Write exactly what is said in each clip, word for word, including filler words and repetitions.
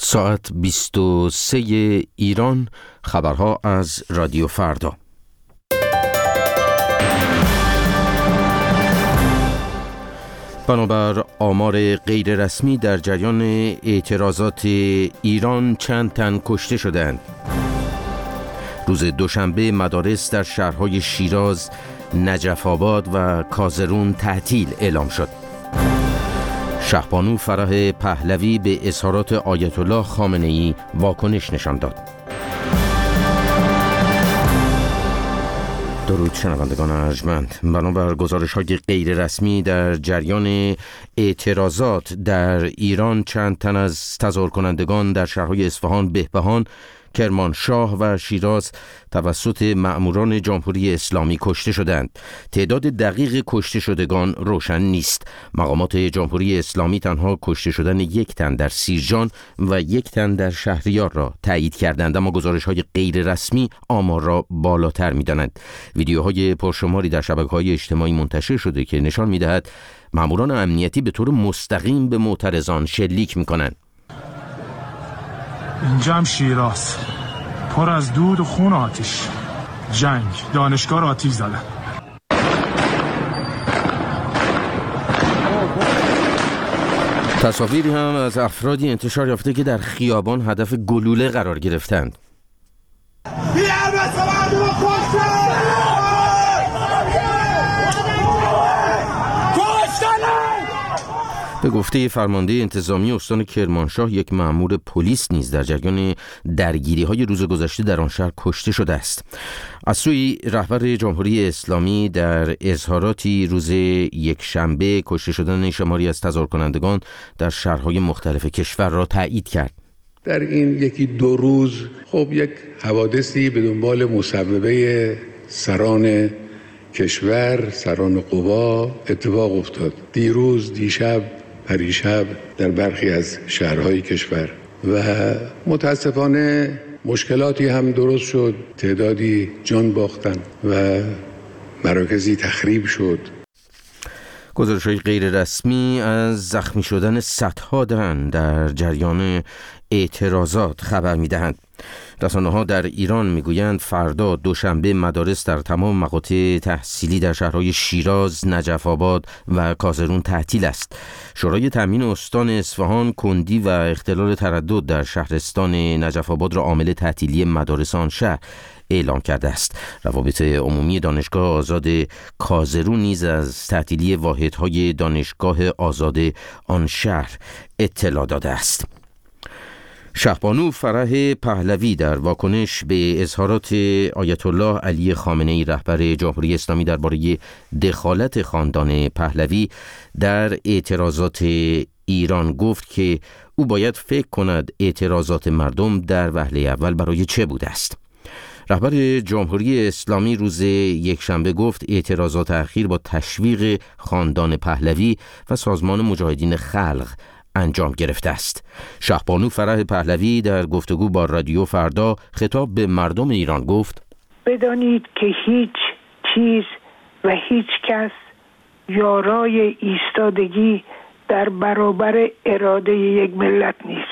ساعت بیست و سه ایران. خبرها از رادیو فردا. بنابر آمار غیر رسمی در جریان اعتراضات ایران چند تن کشته شدند. روز دوشنبه مدارس در شهرهای شیراز، نجف آباد و کازرون تعطیل اعلام شد. شهبانو فرح پهلوی به اظهارات آیت الله خامنه‌ای واکنش نشان داد. درود شنوندگان ارجمند. بنابر گزارش‌های غیر رسمی در جریان اعتراضات در ایران چند تن از تظاهر کنندگان در شهرهای اصفهان، بهبهان، کرمانشاه و شیراز توسط مأموران جمهوری اسلامی کشته شدند. تعداد دقیق کشته شدگان روشن نیست. مقامات جمهوری اسلامی تنها کشته شدن یک تن در سیرجان و یک تن در شهریار را تایید کردند، اما گزارش‌های غیر رسمی آمار را بالاتر می‌دانند. ویدیوهای پرشماری در شبکه‌های اجتماعی منتشر شده که نشان می‌دهد مأموران امنیتی به طور مستقیم به معترضان شلیک می‌کنند. اینجا هم شیراز، پر از دود و خون آتش، جنگ، دانشگاه را آتش زدن. تصاویری هم از افرادی انتشار یافته که در خیابان هدف گلوله قرار گرفتند. به گفته فرمانده انتظامی استان کرمانشاه، یک مأمور پلیس نیز در جریان درگیری‌های روز گذشته در آن شهر کشته شده است. از سوی رهبر جمهوری اسلامی در اظهاراتی روز یک شنبه کشته شدن شماری از تظاهر کنندگان در شهرهای مختلف کشور را تایید کرد. در این یکی دو روز خب یک حوادثی به دنبال مصوبه سران کشور، سران قوا اتفاق افتاد. دیروز، دیشب، پریشب در برخی از شهرهای کشور و متاسفانه مشکلاتی هم درست شد. تعدادی جان باختن و مراکزی تخریب شد. گزارش‌های غیر رسمی از زخمی شدن صدها تن در جریان اعتراضات خبر می‌دهند. رسانه‌ها در ایران می‌گویند فردا دوشنبه مدارس در تمام مقاطع تحصیلی در شهرهای شیراز، نجف آباد و کازرون تعطیل است. شورای تامین استان اصفهان کندی و اختلال تردد در شهرستان نجف آباد را عامل تعطیلی مدارس آن شهر اعلام کرده است. روابط عمومی دانشگاه آزاد کازرون نیز از تعطیلی واحدهای دانشگاه آزاد آن شهر اطلاع داده است. شهبانو فرح پهلوی در واکنش به اظهارات آیت الله علی خامنه‌ای رهبر جمهوری اسلامی درباره دخالت خاندان پهلوی در اعتراضات ایران گفت که او باید فکر کند اعتراضات مردم در وهله اول برای چه بوده است. رهبر جمهوری اسلامی روز یکشنبه گفت اعتراضات اخیر با تشویق خاندان پهلوی و سازمان مجاهدین خلق انجام گرفته است. شهبانو فرح پهلوی در گفتگو با رادیو فردا خطاب به مردم ایران گفت: بدانید که هیچ چیز و هیچ کس یارای ایستادگی در برابر اراده یک ملت نیست.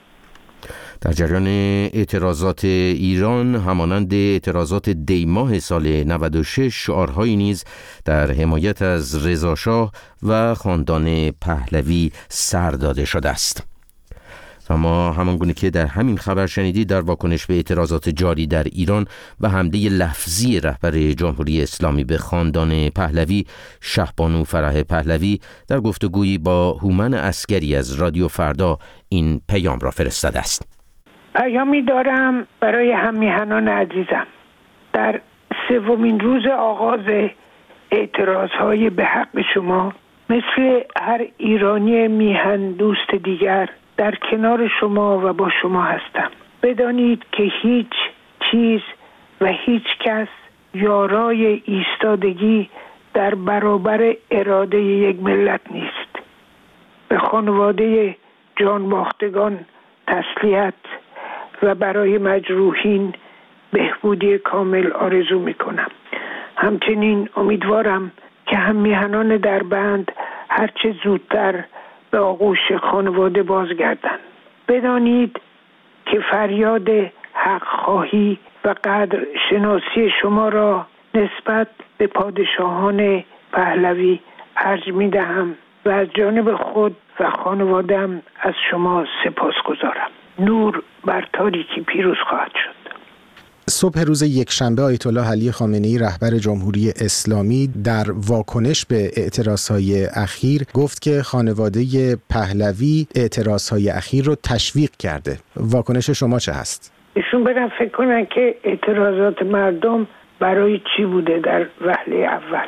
در جریان اعتراضات ایران همانند اعتراضات دیماه سال نود و شش شعارهایی نیز در حمایت از رضا شاه و خاندان پهلوی سر داده شده است. و ما همانگونه که در همین خبر شنیدید در واکنش به اعتراضات جاری در ایران و حمله لفظی رهبر جمهوری اسلامی به خاندان پهلوی، شهبانو فرح پهلوی در گفتگویی با هومن عسگری از رادیو فردا این پیام را فرستاده است. پیامی دارم برای هم میهنان عزیزم. در سومین روز آغاز اعتراضهای به حق شما، مثل هر ایرانی میهن دوست دیگر در کنار شما و با شما هستم. بدانید که هیچ چیز و هیچ کس یارای ایستادگی در برابر اراده یک ملت نیست. به خانواده جانباختگان تسلیت و برای مجروحین بهبودی کامل آرزو میکنم. همچنین امیدوارم که هم میهنان دربند هرچه زودتر به آغوش خانواده بازگردند. بدانید که فریاد حق خواهی و قدر شناسی شما را نسبت به پادشاهان پهلوی ارج می دهم و از جانب خود و خانواده‌ام از شما سپاس گذارم. نور بر تاریکی پیروز خواهد شد. صبح روز یکشنبه آیت الله علی خامنه‌ای رهبر جمهوری اسلامی در واکنش به اعتراضهای اخیر گفت که خانواده پهلوی اعتراضهای اخیر رو تشویق کرده. واکنش شما چه هست؟ ایشون برن فکر کنن که اعتراضات مردم برای چی بوده در وهله اول.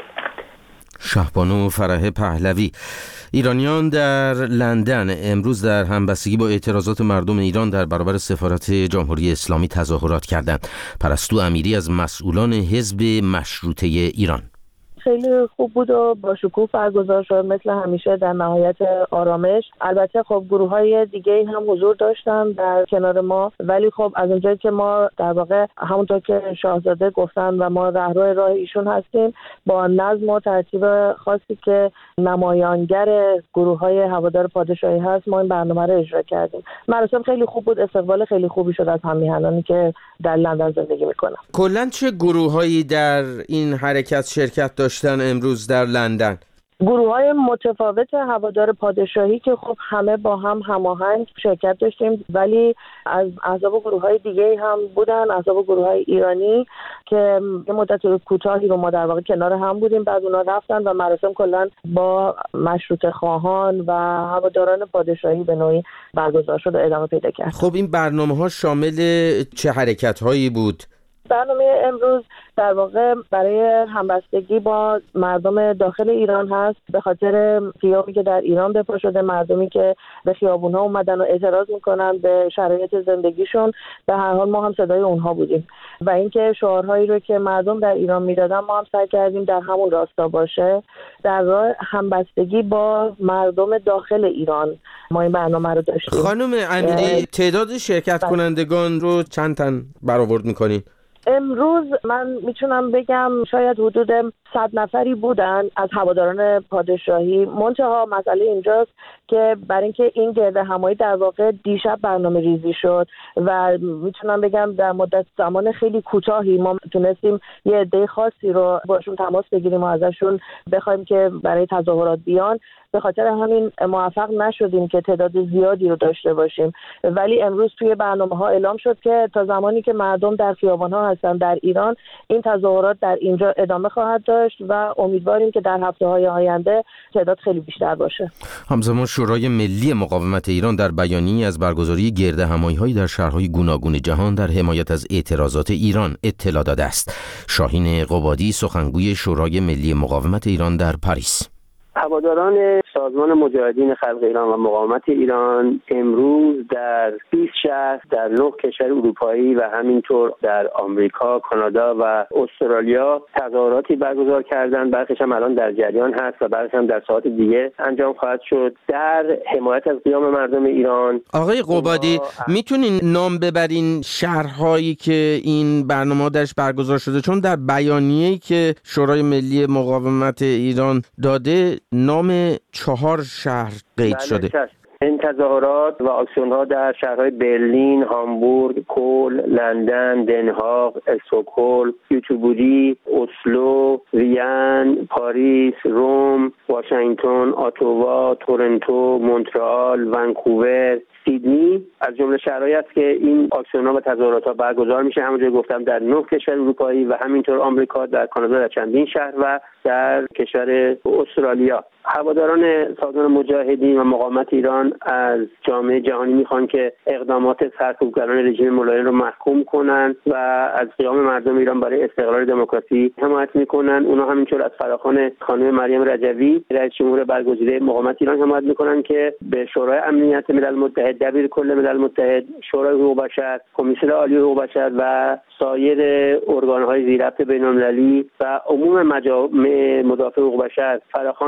شهبانو فرح پهلوی. ایرانیان در لندن امروز در همبستگی با اعتراضات مردم ایران در برابر سفارت جمهوری اسلامی تظاهرات کردند. پرستو امیری از مسئولان حزب مشروطه ایران: خیلی خوب بود و با شکوه برگزار شد مثل همیشه در نهایت آرامش. البته خب گروه‌های دیگه هم حضور داشتن در کنار ما، ولی خب از اونجایی که ما در واقع همونطور که شاهزاده گفتن و ما رهرو راه ایشون هستیم، با نظم و ترتیب خاصی که نمایانگر گروه‌های هوادار پادشاهی هست ما این برنامه رو اجرا کردیم. مراسم خیلی خوب بود، استقبال خیلی خوبی شد از هم‌میهنانی که در لندن زندگی می‌کنن. کلاً چه گروه‌هایی در این حرکت شرکت داشتن امروز در لندن؟ گروه‌های متفاوت هوادار پادشاهی که خب همه با هم هماهنگ شرکت داشتیم، ولی از احزاب گروه‌های دیگه هم بودن، احزاب گروه‌های ایرانی که یه مدت کوتاهی رو ما در واقع کنار هم بودیم، بعد اونا رفتن و مراسم کلاً با مشروطه خواهان و هواداران پادشاهی به نوعی برگزار شد و ادامه پیدا کرد. خب این برنامه‌ها شامل چه حرکت‌هایی بود؟ برنامه امروز در واقع برای همبستگی با مردم داخل ایران هست، به خاطر قیامی که در ایران به پا شده، مردمی که به خیابون‌ها اومدن و اعتراض میکنن به شرایط زندگیشون. به هر حال ما هم صدای اونها بودیم و اینکه شعارهایی رو که مردم در ایران میدادن ما هم سعی کردیم در همون راستا باشه. در راه همبستگی با مردم داخل ایران ما این برنامه رو داشتیم. خانم امیری، تعداد شرکت کنندگان رو چند تن برآورد میکنین؟ امروز من میتونم بگم شاید حدود صد نفری بودن از هواداران پادشاهی. منتها مسئله اینجاست که برای اینکه این گرد همایی در واقع دیشب برنامه ریزی شد و میتونم بگم در مدت زمان خیلی کوتاهی ما تونستیم یه عده خاصی رو باشون تماس بگیریم و ازشون بخوایم که برای تظاهرات بیان. به خاطر همین موفق نشدیم که تعداد زیادی رو داشته باشیم، ولی امروز توی برنامه‌ها اعلام شد که تا زمانی که مردم در خیابان‌ها هستن در ایران این تظاهرات در اینجا ادامه خواهد داشت و امیدواریم که در هفته‌های آینده تعداد خیلی بیشتر باشه. همزمان شورای ملی مقاومت ایران در بیانیه‌ای از برگزاری گردهمایی‌هایی در شهرهای گوناگون جهان در حمایت از اعتراضات ایران اطلاع داده است. شاهین قبادی، سخنگوی شورای ملی مقاومت ایران در پاریس: هواداران سازمان مجاهدین خلق ایران و مقاومت ایران امروز در بیست شهر در نه کشور اروپایی و همینطور در آمریکا، کانادا و استرالیا تظاهراتی برگزار کردند. برخیش هم الان در جریان هست و برخیش هم در ساعات دیگه انجام خواهد شد در حمایت از قیام مردم ایران. آقای قبادی، میتونین نام ببرین شهرهایی که این برنامه درش برگزار شده؟ چون در بیانیه‌ای که شورای ملی مقاومت ایران داده نام چهار شهر قید شده. این تظاهرات و آکسیون‌ها در شهرهای برلین، هامبورگ، کل، لندن، دنهاگ، استکهلم، گوتهبوری، اسلو، وین، پاریس، روم، واشنگتن، اتاوا، تورنتو، مونترال، ونکوور، سیدنی از جمله شهرهایی است که این آکسیون‌ها و تظاهرات‌ها برگزار میشه. همونجور گفتم در نه کشور اروپایی و همینطور آمریکا، در کانادا در چندین شهر و در کشور استرالیا. هواداران سازمان مجاهدین و مقاومت ایران از جامعه جهانی میخوان که اقدامات سرکوبگران رژیم ملایم رو محکوم کنن و از قیام مردم ایران برای استقلال دموکراسی حمایت میکنن. اونا همینطور از فراخوان خانم مریم رجوی رئیس جمهور برگزیده مقاومت ایران حمایت میکنن که به شورای امنیت ملل متحد، دبیر کل ملل متحد، شورای حقوق بشر، کمیسیون عالی حقوق بشر و سایر ارگان‌های ذی ربط بین‌المللی و عموم مجامع مدافع حقوق بشر فراخوان دادن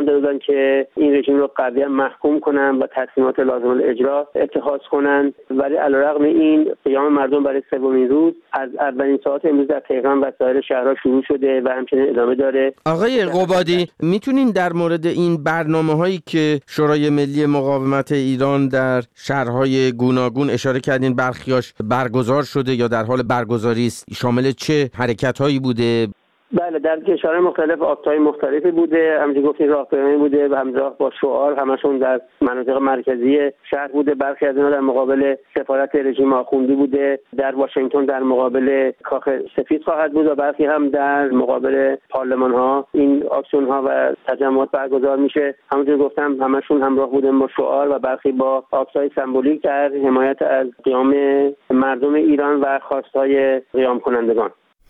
که این رژیم رو قویا محکوم کنن و تصمیمات لازم الاجرا اتخاذ کنن. ولی علیرغم این قیام مردم برای سومین روز از اولین ساعات امروز در تهران و سایر شهرها شروع شده و همچنین ادامه داره. آقای قبادی، میتونین در مورد این برنامه‌هایی که شورای ملی مقاومت ایران در شهرهای گوناگون اشاره کردین برخیاش برگزار شده یا در حال برگزاری است، شامل چه حرکت‌هایی بوده؟ بله، در کشورهای مختلف آکت‌های مختلفی بوده، همونجوری گفتین راهپیمایی بوده و همراه با شعار، همشون در مناطق مرکزی شهر بوده. برخی از اینا در مقابل سفارت رژیم آخوندی بوده، در واشنگتن در مقابل کاخ سفید خواهد بود و برخی هم در مقابل پارلمان‌ها این آکسیون‌ها و تجمعات برگزار میشه. همونجوری گفتم همشون همراه بودن با شعار و برخی با آکس‌های سمبولیک در حمایت از قیام مردم ایران و خواست‌های قیام کنندگان.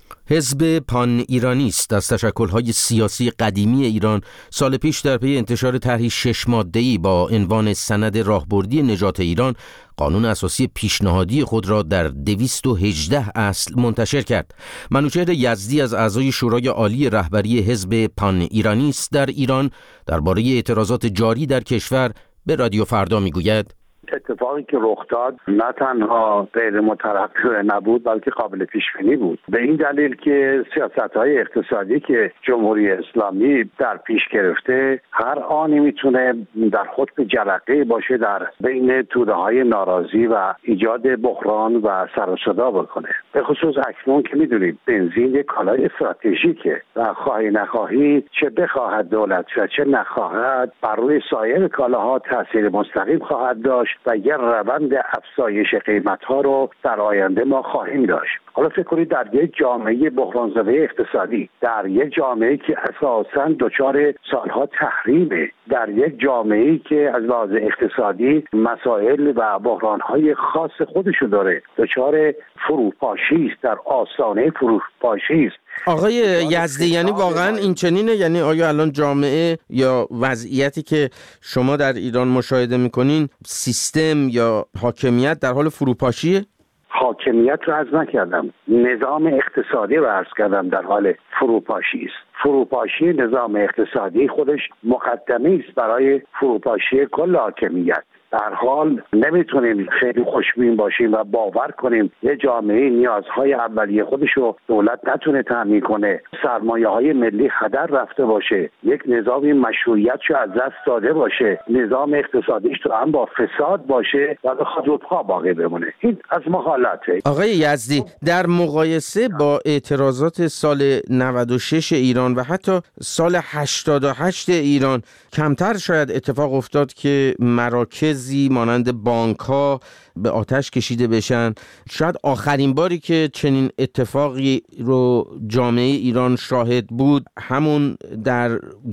حزب پان ایرانیست از تشکل‌های سیاسی قدیمی ایران سال پیش در پی انتشار طرحی شش ماده‌ای با عنوان سند راهبردی نجات ایران قانون اساسی پیشنهادی خود را در دویست و هجده اصل منتشر کرد. منوچهر یزدی از اعضای شورای عالی رهبری حزب پان ایرانیست در ایران درباره اعتراضات جاری در کشور به رادیو فردا میگوید: اتفاقی که رخ داد نه تنها غیر مترقب نبود بلکه قابل پیش بینی بود، به این دلیل که سیاست‌های اقتصادی که جمهوری اسلامی در پیش گرفته هر آنی میتونه در خود به جرقه باشه در بین توده‌های ناراضی و ایجاد بحران و سر و صدا بکنه. به خصوص اکنون که میدونید بنزین یک کالای استراتژیکه و خواهی نخواهی چه بخواهد دولت و چه نخواهد بر روی سایر کالاها تاثیر مستقیم خواهد داشت و یه روند افزایش قیمت‌ها رو در آینده ما خواهیم داشت. حالا فکر کنید در یک جامعه بحران زده اقتصادی، در یک جامعه که اساساً دچار سالها تحریمه، در یک جامعه‌ای که از لحاظ اقتصادی مسائل و بحران‌های خاص خودشو داره، دچار فروپاشی است، در آستانه فروپاشی است. آقای یزدی، یعنی واقعا این چنینه؟ یعنی آیا الان جامعه یا وضعیتی که شما در ایران مشاهده میکنین سیستم یا حاکمیت در حال فروپاشیه؟ حاکمیت رو عرض نکردم، نظام اقتصادی رو عرض کردم در حال فروپاشی است. فروپاشی نظام اقتصادی خودش مقدمه است برای فروپاشی کل حاکمیت. در حال نمیتونیم خیلی خوشبین باشیم و باور کنیم یه جامعه نیازهای اولیه خودش رو دولت نتونه تامین کنه، سرمایه‌های ملی هدر رفته باشه، یک نظامی مشروعیتش از دست داده باشه، نظام اقتصادیش تو هم با فساد باشه و به خود پا باقی بمونه. این از محالاته. آقای یزدی، در مقایسه با اعتراضات سال نود و شش ایران و حتی سال هشتاد و هشت ایران کمتر شاید اتفاق افتاد که مراکز مانند بانک ها به آتش کشیده بشن. شاید آخرین باری که چنین اتفاقی رو جامعه ایران شاهد بود همون در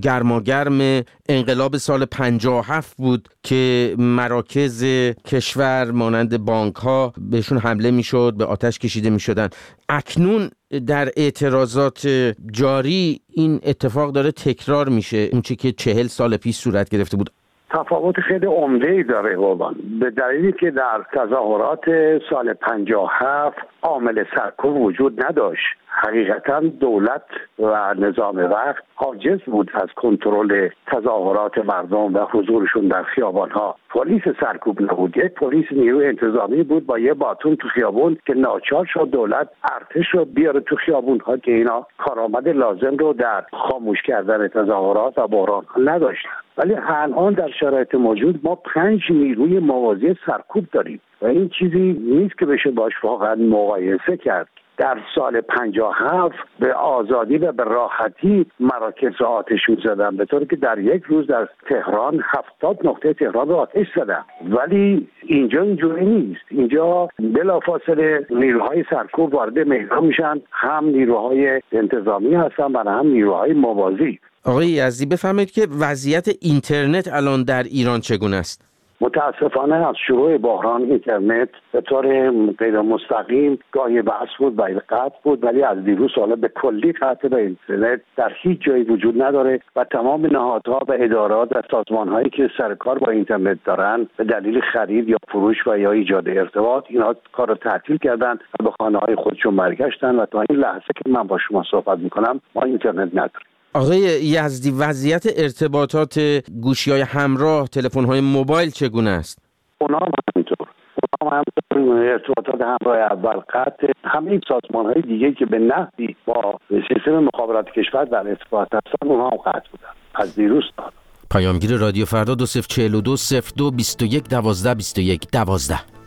گرماگرم انقلاب سال پنجاه و هفت بود که مراکز کشور مانند بانک ها بهشون حمله می شد، به آتش کشیده می شدن. اکنون در اعتراضات جاری این اتفاق داره تکرار میشه، اون چی که چهل سال پیش صورت گرفته بود. تفاوت خیلی عمده‌ای داره قربان، به دلیلی که در تظاهرات سال پنجاه و هفت عامل سرکوب وجود نداشت. حقیقتا دولت و نظام وقت عاجز بود از کنترل تظاهرات مردم و حضورشون در خیابان‌ها. پلیس سرکوب نبود، یک پلیس نیروی انتظامی بود با یه باتون تو خیابون که ناچار شد دولت ارتش رو بیاره تو خیابون‌ها که اینا کارآمد لازم رو در خاموش کردن تظاهرات و بحران‌ها نداشتن. ولی الان در شرایط موجود ما پنج نیروی موازی سرکوب داریم و این چیزی نیست که بشه باش واقعا مقایسه کرد. در سال پنجاه و هفت به آزادی و به راحتی مراکز را آتش می‌زدن، به طوری که در یک روز در تهران هفتاد نقطه تهران را آتش زدن. ولی اینجا اینجوری نیست. اینجا بلافاصله نیروهای سرکوب وارد میدان میشن، هم نیروهای انتظامی هستن و هم نیروهای موازی. آقای یزدی، بفرمایید که وضعیت اینترنت الان در ایران چگونه است؟ متاسفانه از شروع بحران اینترنت به طور غیر مستقیم گاهی بحث بود و قطع بود، ولی از دیروز حالا به کلی قطع به اینترنت در هیچ جایی وجود نداره و تمام نهادها و ادارات و سازمان‌هایی که سر کار با اینترنت دارن به دلیل خرید یا فروش و یا ایجاد ارتباط اینها کار رو تعطیل کردن و به خانه‌های خودشون برگشتن و تا این لحظه که من با شما صحبت می‌کنم ما اینترنت نداریم. آقای یزدی، وضعیت ارتباطات گوشی‌های همراه، تلفن‌های موبایل چگونه است؟ اونا هم همینطور. اونا هم همینطور. ارتباطات همراه اول قطع. همه این سازمان‌های دیگه که به نحوی با سیستم مخابرات کشور در ارتباط هستن، اونا هم قطع بودن از دیروز تا پیامگیر رادیو فردا دو صفر چهل و دو صفر دو بیست و یک دوازده بیست و یک دوازده.